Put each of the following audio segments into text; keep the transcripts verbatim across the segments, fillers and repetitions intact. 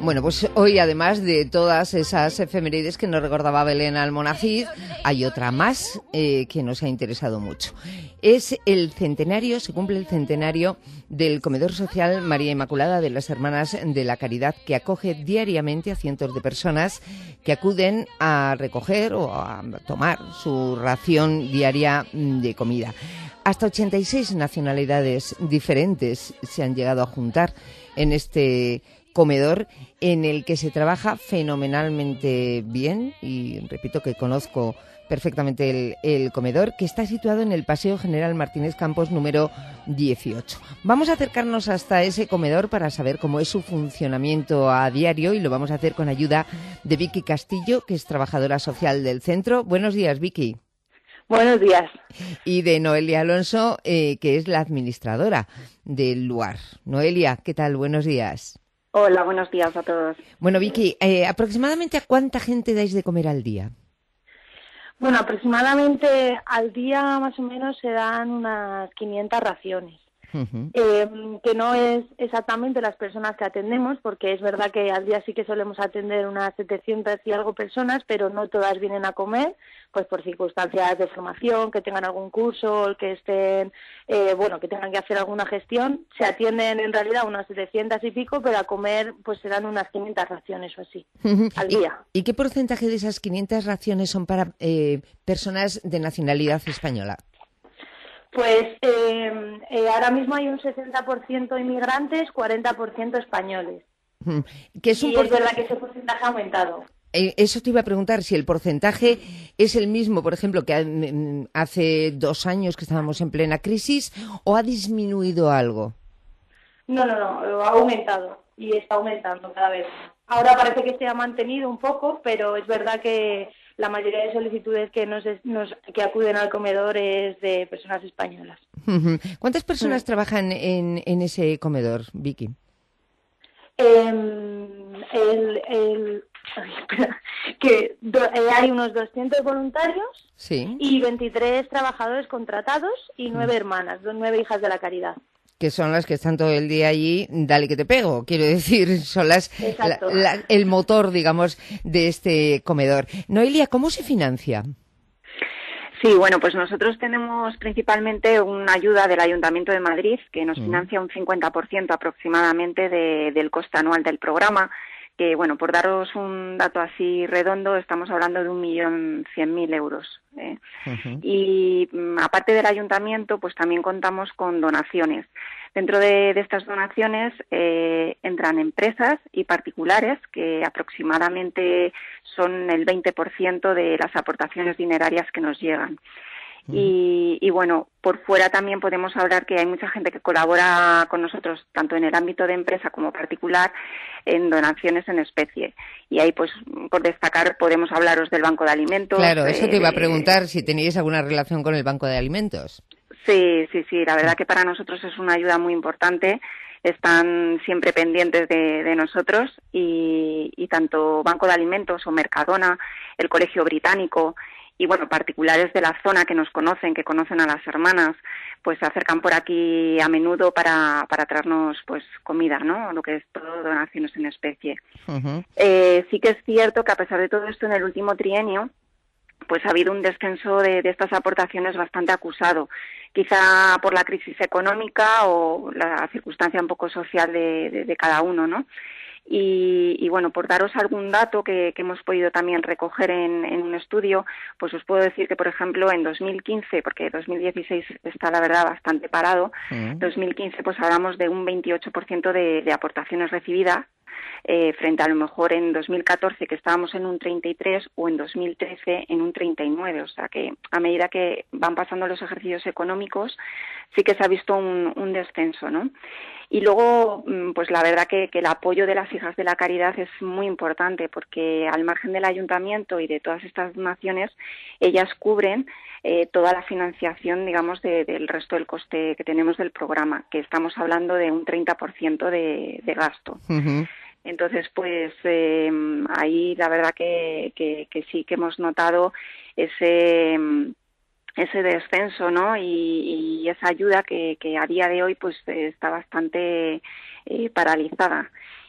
Bueno, pues hoy, además de todas esas efemérides que nos recordaba Belén Almonacid, hay otra más eh, que nos ha interesado mucho. Es el centenario, se cumple el centenario del Comedor Social María Inmaculada de las Hermanas de la Caridad, que acoge diariamente a cientos de personas que acuden a recoger o a tomar su ración diaria de comida. Hasta ochenta y seis nacionalidades diferentes se han llegado a juntar en este comedor, en el que se trabaja fenomenalmente bien, y repito que conozco perfectamente el, el comedor, que está situado en el Paseo General Martínez Campos número dieciocho. Vamos a acercarnos hasta ese comedor para saber cómo es su funcionamiento a diario, y lo vamos a hacer con ayuda de Vicky Castillo, que es trabajadora social del centro. Buenos días, Vicky. Buenos días. Y de Noelia Alonso, eh, que es la administradora del lugar. Noelia, ¿qué tal? Buenos días. Hola, buenos días a todos. Bueno, Vicky, eh, ¿aproximadamente a cuánta gente dais de comer al día? Bueno, aproximadamente al día más o menos se dan unas quinientas raciones. Uh-huh. eh, que no es exactamente las personas que atendemos, porque es verdad que al día sí que solemos atender unas setecientas y algo personas, pero no todas vienen a comer, pues por circunstancias de formación, que tengan algún curso, que estén, eh, bueno, que tengan que hacer alguna gestión. Se atienden en realidad unas setecientas y pico, pero a comer pues serán unas quinientas raciones o así, uh-huh. al día. ¿Y, ¿Y qué porcentaje de esas quinientas raciones son para eh, personas de nacionalidad española? Pues eh, eh, ahora mismo hay un sesenta por ciento inmigrantes, cuarenta por ciento españoles. Que es un y por... es verdad que ese porcentaje ha aumentado. Eh, eso te iba a preguntar, si el porcentaje es el mismo, por ejemplo, que hace dos años que estábamos en plena crisis, o ha disminuido algo. No, no, no, ha aumentado y está aumentando cada vez. Ahora parece que se ha mantenido un poco, pero es verdad que la mayoría de solicitudes que nos, nos que acuden al comedor es de personas españolas. ¿Cuántas personas sí. trabajan en, en ese comedor, Vicky? Eh, el, el, ay, espera, que do, eh, hay unos doscientos voluntarios sí. y veintitrés trabajadores contratados y nueve hermanas, nueve hijas de la caridad. Que son las que están todo el día allí, dale que te pego, quiero decir, son las la, la, el motor, digamos, de este comedor. Noelia, ¿cómo se financia? Sí, bueno, pues nosotros tenemos principalmente una ayuda del Ayuntamiento de Madrid, que nos mm. financia un cincuenta por ciento aproximadamente de, del coste anual del programa, que, bueno, por daros un dato así redondo, estamos hablando de un millón cien mil euros. ¿eh? Uh-huh. Y aparte del ayuntamiento, pues también contamos con donaciones. Dentro de, de estas donaciones eh, entran empresas y particulares, que aproximadamente son el veinte por ciento de las aportaciones dinerarias que nos llegan. Y, y bueno, por fuera también podemos hablar que hay mucha gente que colabora con nosotros, tanto en el ámbito de empresa como particular, en donaciones en especie. Y ahí, pues, por destacar, podemos hablaros del Banco de Alimentos. Claro, eso eh, te iba a preguntar, si teníais alguna relación con el Banco de Alimentos. Sí, sí, sí, la verdad que para nosotros es una ayuda muy importante. Están siempre pendientes de, de nosotros y, y tanto Banco de Alimentos o Mercadona, el Colegio Británico y, bueno, particulares de la zona que nos conocen, que conocen a las hermanas, pues se acercan por aquí a menudo para, para traernos, pues, comida, ¿no? Lo que es todo donaciones en especie. Uh-huh. Eh, sí que es cierto que a pesar de todo esto, en el último trienio, pues ha habido un descenso de, de estas aportaciones bastante acusado, quizá por la crisis económica o la circunstancia un poco social de, de, de cada uno, ¿no? Y, y bueno, por daros algún dato que, que hemos podido también recoger en, en un estudio, pues os puedo decir que, por ejemplo, en dos mil quince, porque dos mil dieciséis está, la verdad, bastante parado, uh-huh. dos mil quince pues hablamos de un veintiocho por ciento de, de aportaciones recibidas, eh, frente a lo mejor en dos mil catorce, que estábamos en un treinta y tres, o en dos mil trece en un treinta y nueve. O sea que a medida que van pasando los ejercicios económicos, sí que se ha visto un, un descenso, ¿no? Y luego, pues la verdad que, que el apoyo de las hijas de la caridad es muy importante, porque al margen del ayuntamiento y de todas estas donaciones, ellas cubren eh, toda la financiación, digamos, de, del resto del coste que tenemos del programa, que estamos hablando de un treinta por ciento de, de gasto. Uh-huh. Entonces, pues eh, ahí la verdad que, que, que sí que hemos notado ese... ese descenso, ¿no? Y, y esa ayuda que, que a día de hoy pues está bastante eh, paralizada.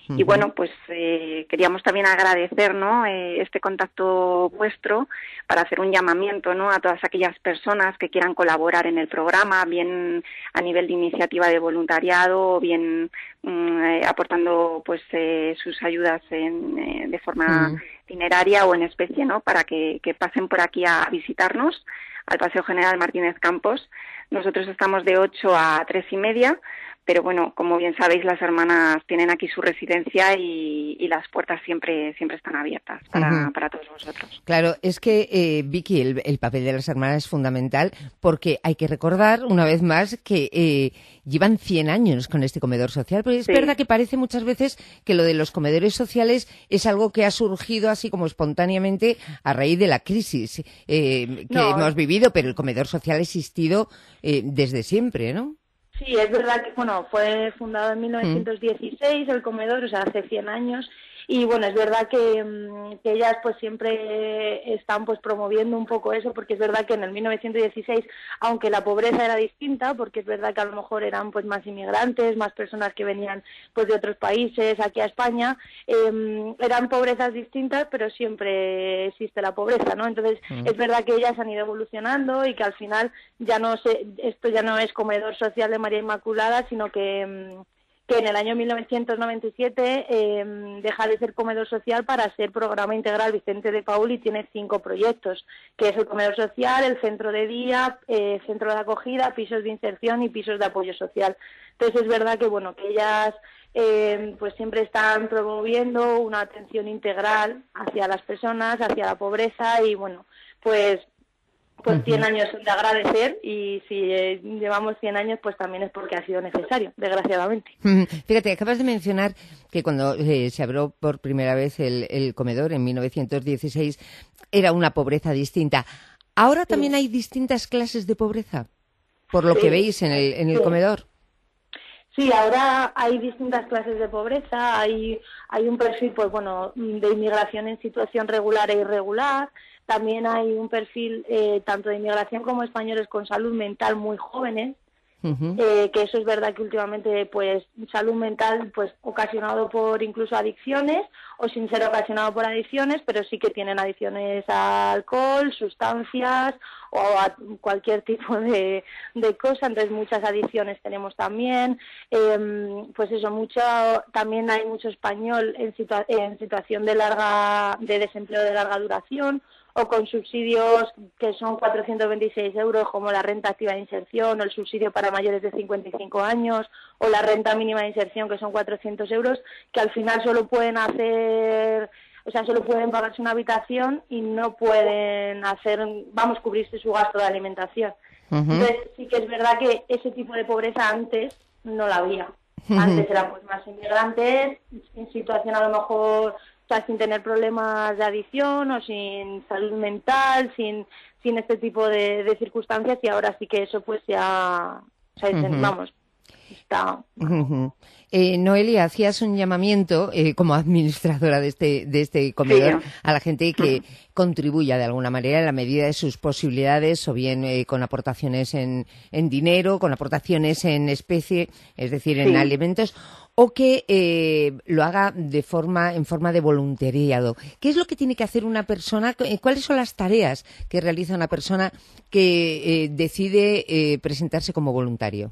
Uh-huh. Y bueno, pues eh, queríamos también agradecer, ¿no?, eh, este contacto vuestro para hacer un llamamiento, ¿no?, a todas aquellas personas que quieran colaborar en el programa, bien a nivel de iniciativa de voluntariado, bien mm, eh, aportando pues eh, sus ayudas en, eh, de forma uh-huh. dineraria o en especie, ¿no?, para que, que pasen por aquí a visitarnos al Paseo General Martínez Campos. Nosotros estamos de ocho a tres y media, pero bueno, como bien sabéis, las hermanas tienen aquí su residencia y, y las puertas siempre siempre están abiertas para, uh-huh. para todos vosotros. Claro, es que, eh, Vicky, el, el papel de las hermanas es fundamental porque hay que recordar, una vez más, que eh, llevan cien años con este comedor social, pero es sí. verdad que parece muchas veces que lo de los comedores sociales es algo que ha surgido así como espontáneamente a raíz de la crisis eh, que no. hemos vivido, pero el comedor social ha existido eh, desde siempre, ¿no? Sí, es verdad que, bueno, fue fundado en mil novecientos dieciséis, mm. el comedor, o sea, hace cien años, y bueno, es verdad que, que ellas pues siempre están pues promoviendo un poco eso, porque es verdad que en el mil novecientos dieciséis, aunque la pobreza era distinta, porque es verdad que a lo mejor eran pues más inmigrantes, más personas que venían pues de otros países aquí a España, eh, eran pobrezas distintas, pero siempre existe la pobreza, ¿no? Entonces mm. es verdad que ellas han ido evolucionando y que al final ya no se, esto ya no es comedor social de María Inmaculada, sino que que en el año mil novecientos noventa y siete eh, deja de ser comedor social para ser programa integral Vicente de Paul, y tiene cinco proyectos, que es el comedor social, el centro de día, eh, centro de acogida, pisos de inserción y pisos de apoyo social. Entonces es verdad que bueno que ellas eh, pues siempre están promoviendo una atención integral hacia las personas, hacia la pobreza, y bueno, pues pues cien años de agradecer, y si eh, llevamos cien años, pues también es porque ha sido necesario, desgraciadamente. Fíjate, acabas de mencionar que cuando eh, se abrió por primera vez el, el comedor en mil novecientos dieciséis era una pobreza distinta. ¿Ahora también sí. hay distintas clases de pobreza, por lo sí. que veis en el, en el sí. comedor? Sí, ahora hay distintas clases de pobreza, hay, hay un perfil pues bueno de inmigración en situación regular e irregular. También hay un perfil eh, tanto de inmigración como españoles con salud mental muy jóvenes, uh-huh. eh, que eso es verdad que últimamente pues salud mental pues ocasionado por incluso adicciones o sin ser ocasionado por adicciones, pero sí que tienen adicciones a alcohol, sustancias o a cualquier tipo de, de cosa. Entonces muchas adicciones tenemos también, eh, pues eso, mucho, también hay mucho español en, situa- en situación de larga de desempleo de larga duración, o con subsidios que son cuatrocientos veintiséis euros, como la renta activa de inserción, o el subsidio para mayores de cincuenta y cinco años, o la renta mínima de inserción, que son cuatrocientos euros, que al final solo pueden hacer, o sea, solo pueden pagarse una habitación y no pueden hacer, vamos, cubrirse su gasto de alimentación. Uh-huh. Entonces, sí que es verdad que ese tipo de pobreza antes no la había. Uh-huh. Antes eran pues más inmigrantes, en situación a lo mejor, o sea, sin tener problemas de adicción o sin salud mental, sin sin este tipo de, de circunstancias, y ahora sí que eso pues ya, o sea, uh-huh. vamos, está... Uh-huh. Eh, Noelia, hacías un llamamiento eh, como administradora de este de este comedor sí. a la gente que uh-huh. contribuya de alguna manera en la medida de sus posibilidades, o bien eh, con aportaciones en, en dinero, con aportaciones en especie, es decir, en sí. alimentos, o que eh, lo haga de forma en forma de voluntariado. ¿Qué es lo que tiene que hacer una persona? ¿Cuáles son las tareas que realiza una persona que eh, decide eh, presentarse como voluntario?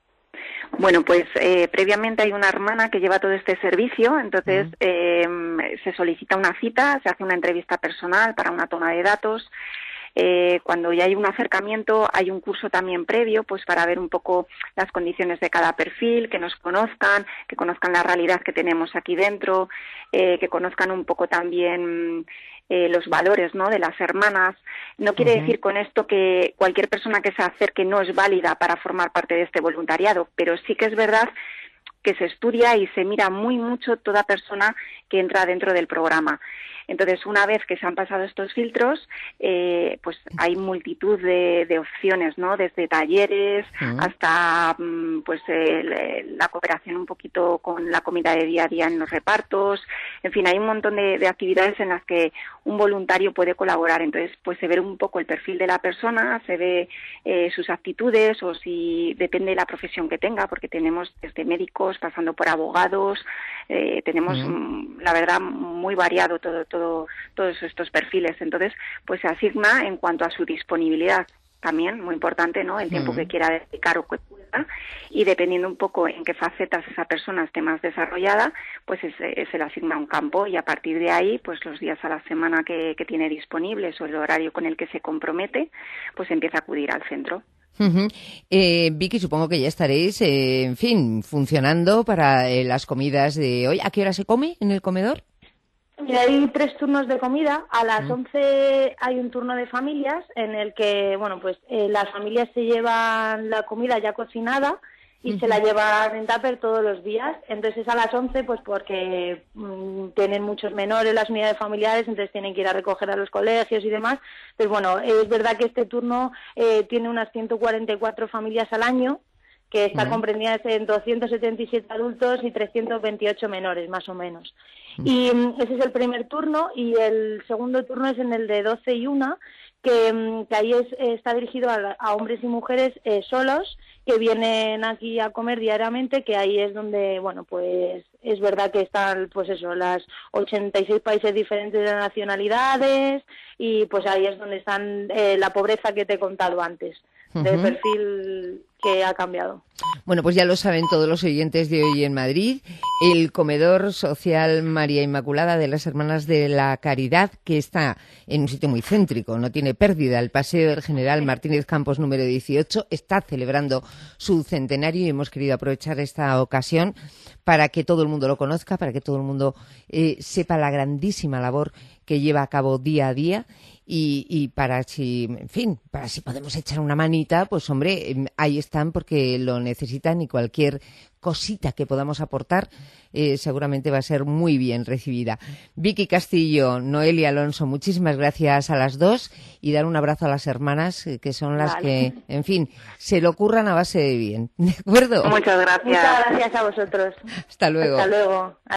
Bueno, pues eh, previamente hay una hermana que lleva todo este servicio, entonces uh-huh. eh, se solicita una cita, se hace una entrevista personal para una toma de datos. Eh, cuando ya hay un acercamiento, hay un curso también previo, pues para ver un poco las condiciones de cada perfil, que nos conozcan, que conozcan la realidad que tenemos aquí dentro, eh, que conozcan un poco también eh, los valores, ¿no?, de las hermanas. No quiere uh-huh. decir con esto que cualquier persona que se acerque no es válida para formar parte de este voluntariado, pero sí que es verdad que se estudia y se mira muy mucho toda persona que entra dentro del programa. Entonces, una vez que se han pasado estos filtros, eh, pues hay multitud de, de opciones, ¿no? Desde talleres uh-huh. hasta pues el, la cooperación un poquito con la comida de día a día en los repartos, En fin, hay un montón de, de actividades en las que un voluntario puede colaborar. Entonces, pues se ve un poco el perfil de la persona, se ve eh, sus actitudes o si depende de la profesión que tenga, porque tenemos desde médicos pasando por abogados, eh, tenemos, mm. la verdad, muy variado todo, todo, todos estos perfiles. Entonces, pues se asigna en cuanto a su disponibilidad. También, muy importante, ¿no? El tiempo mm. que quiera dedicar o que pueda, y dependiendo un poco en qué facetas esa persona esté más desarrollada, pues es, es, se le asigna un campo y a partir de ahí, pues los días a la semana que, que tiene disponibles o el horario con el que se compromete, pues empieza a acudir al centro. Uh-huh. eh, Vicky, supongo que ya estaréis, eh, en fin, funcionando para eh, las comidas de hoy. ¿A qué hora se come en el comedor? Mira, hay tres turnos de comida. A las once hay un turno de familias en el que, bueno, pues eh, las familias se llevan la comida ya cocinada y uh-huh. se la llevan en tupper todos los días. Entonces a las once, pues porque mmm, tienen muchos menores las unidades familiares, entonces tienen que ir a recoger a los colegios y demás. Pues bueno, es verdad que este turno eh, tiene unas ciento cuarenta y cuatro familias al año, que está uh-huh. comprendida en doscientos setenta y siete adultos y trescientos veintiocho menores, más o menos. Y ese es el primer turno, y el segundo turno es en el de doce y una, que, que ahí es, está dirigido a, a hombres y mujeres eh, solos que vienen aquí a comer diariamente, que ahí es donde, bueno, pues es verdad que están, pues eso, las ochenta y seis países diferentes de nacionalidades, y pues ahí es donde están eh, la pobreza que te he contado antes, uh-huh. del perfil que ha cambiado. Bueno, pues ya lo saben todos los oyentes de Hoy en Madrid, el comedor social María Inmaculada de las Hermanas de la Caridad, que está en un sitio muy céntrico, no tiene pérdida, el Paseo del General Martínez Campos número dieciocho, está celebrando su centenario y hemos querido aprovechar esta ocasión para que todo el mundo lo conozca, para que todo el mundo eh, sepa la grandísima labor que lleva a cabo día a día. Y, y para si, en fin, para si podemos echar una manita, pues hombre, ahí están porque lo necesitan y cualquier cosita que podamos aportar eh, seguramente va a ser muy bien recibida. Vicky Castillo, Noelia Alonso, muchísimas gracias a las dos y dar un abrazo a las hermanas eh, que son las vale. que, en fin, se lo curran a base de bien. ¿De acuerdo? Muchas gracias. Muchas gracias a vosotros. Hasta luego. Hasta luego.